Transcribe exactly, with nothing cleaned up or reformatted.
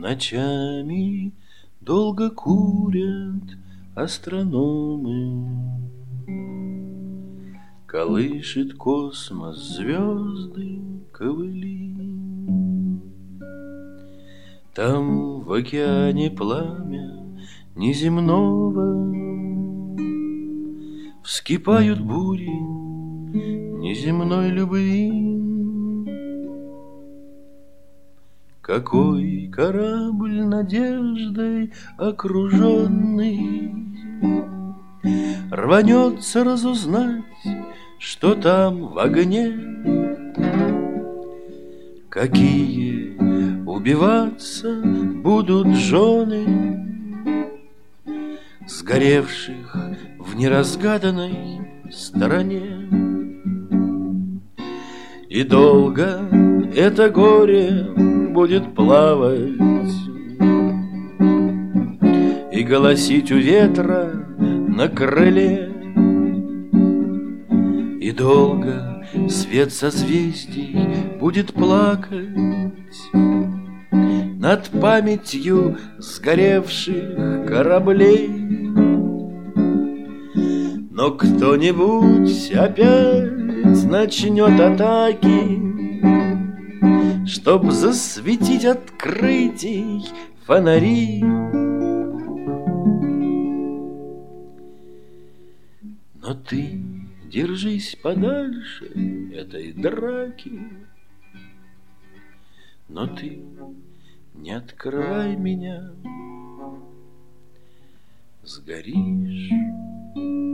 Ночами долго курят астрономы, колышет космос звезды ковыли. Там в океане пламя неземного, вскипают бури неземной любви. Какой корабль надеждой окруженный рванется разузнать, что там в огне? Какие убиваться будут жены сгоревших в неразгаданной стороне? И долго это горе будет плавать и голосить у ветра на крыле. И долго свет созвездий будет плакать над памятью сгоревших кораблей. Но кто-нибудь опять начнет атаки, чтоб засветить открытий фонари. Но ты держись подальше этой драки, но ты не открывай меня, сгоришь.